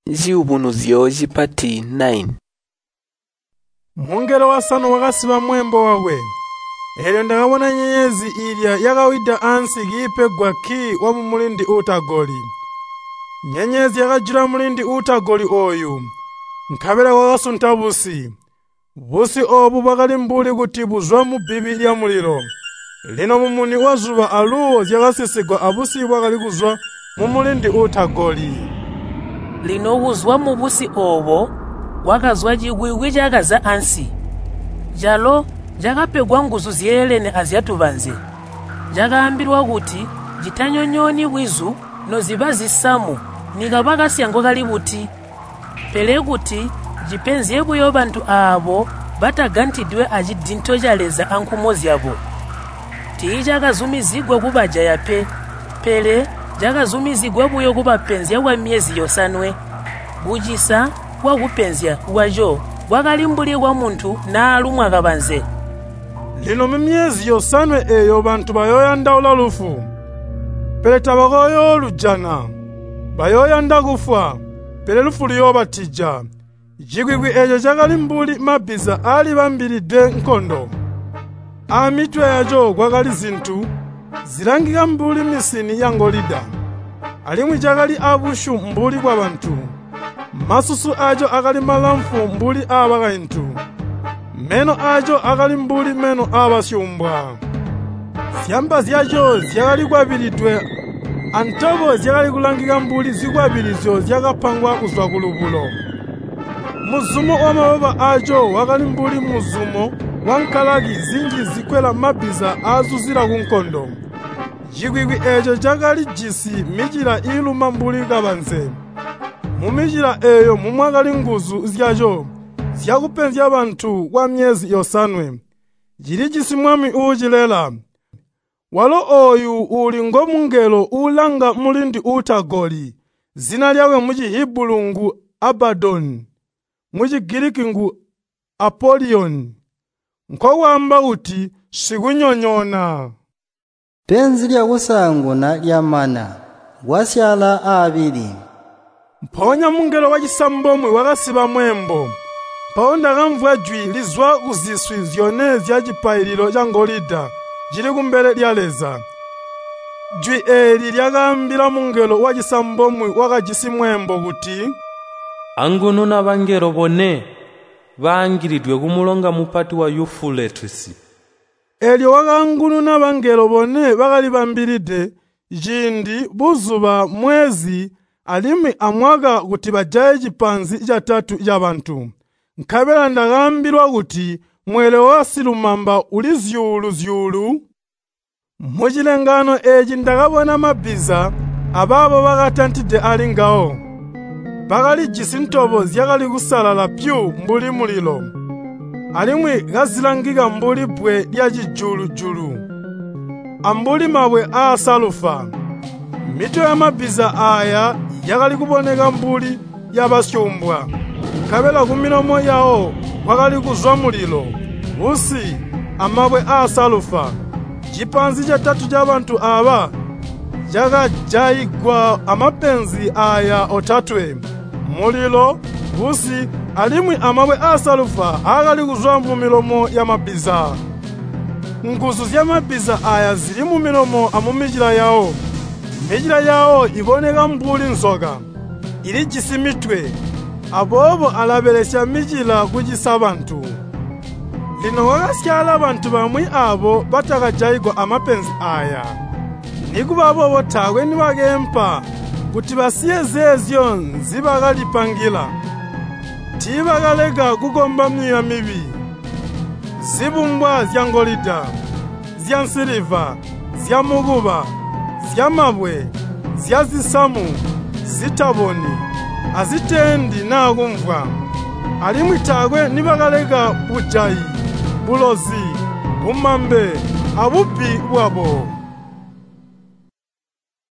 ziubunuzio zipati 9. Mungelo wasanu wakasiba mwembo wawe. Elyo ndakabona nyenyezi ilya yakawida ansi gipegwa ki wa mulindi utagoli. Nyenyezi yakajira mulindi utagoli oyu. Nkabera wakasunta busi. Busi obu bakali mbuli kuti buzwa mu bibi lya muliro. Lino mumuni wazuba aluwo zyakasisigwa abusi bakali kuzwa mu mulindi utagoli. Lino uzwa mu busi obo wakazwa jigwigwi jakaza ansi. Jalo jakapegwa nguzu ziyelene azyatubanze. Jakambirwa kuti jitanyonyoni bwizu no ziba zisamu nikabaka syango kali buti. Pele kuti jipenzie buyo bantu abo batagantidwe ajidinto jaleza ankumozi abo. Ti jakazumizigwa kubaja yape. Pele jakazumizigwa buyo kubapenzia wa miezi yosanwe. Bujisa wa kupenzia wajo wakalimbuli wa muntu na alumwa kabanze. Lino myezi yosanwe eyo bantu bayoyanda ulalufu. Pele tabagoyo lujana. Bayoyanda kufwa. Pele lufu liyo batija. Jigwigwi ejo jakalimbuli mabiza ali bambilide nkondo. Amitwe yajo gwakali zintu zirangika mbuli misini yangolida. Alimwi jakali abushu mbuli kwa bantu. Masusu ajo akali malamfu mbuli abakaintu. Meno ajo akali mbuli meno abasyumbwa. Syamba zyajo zyakali kwabilidwe. Antobo zyakali kulangika mbuli zikwabilizyo zyakapangwa kuzwa kulubulo. Muzumo wa mababa ajo wakali mbuli muzumo wankalagi zinji zikwela mabiza azuzira kunkondo. Jigwigwi ejo jakali jisi mijira iluma mbuli kabanze. Mumijira eyo mumwakali nguzu zyajo zyakupenzya abantu wa myezi yosanwe. Jiri jisi mwami ujilela. Walo oyu uli ngomungelo ulanga mulindi utagoli. Zina lyawe mujihibulu ngu Abaddon. Mujigiriki ngu Apollyon. Nkowamba uti sikunyonyona. Penzi lya kusango na lya mana wasyala abili. Mponya mungelo wachisambomwe wakasiba mwembo. Paonda kamvwa jwi lizwa kuziswi zyone zyachipayililo changolida jili kumbele lyaleza. Jwi eli lyakambira mungelo wachisambomwe wakachisi mwembo kuti angunu na bangero bone bangiridwe kumulonga mupati wa Euphrates. Elyo wakangunu na bangero bone bakali bambilide jindi buzuba mwezi alimi amwaga kuti bajaye chipanzi chatatu cha bantu. Nkabela ndakambirwa kuti mwele wasilumamba uli zyulu. Muchilengano eji ndakabona mabiza ababo bakatantide ali ngawo. Bakali jisintobo zyakali kusalala pyu mbuli mulilo. Alimwi gazilangika mbuli bwe lya chijulu. Ambuli mabwe asalufa. Mito ya mabiza aya yakali kuboneka mbuli yabasyumbwa. Kabela kumilomo yao wakali kuzwa mulilo. Usi amabwe asalufa. Chipanzi chatatu cha bantu aba jakajayigwa amapenzi aya otatwe. Mulilo, usi, alimwi amabwe asalufa akali kuzwa mu milomo ya mabiza. Nguzu zya mabiza aya zili mu milomo amumijira yao. Mijira yao iboneka mbuli nzoka. Ili jisimitwe. Abobo alabelesya mijira kujisa bantu. Lino wakasyala abantu bamwi abo batakajayigwa amapenzi aya. Nikuba abobo tawe niwakempa kuti basiye zezyo nzibakalipangila. Tibakaleka kukomba mniya mibi. Zibumbwa zyangolida, zyansiliva, zyamuguba, zyamabwe, zyazisamu, zitaboni, azitendi na kumvwa. Alimwi tagwe nibakaleka bujayi, bulozi, bumambe, abupi wabo.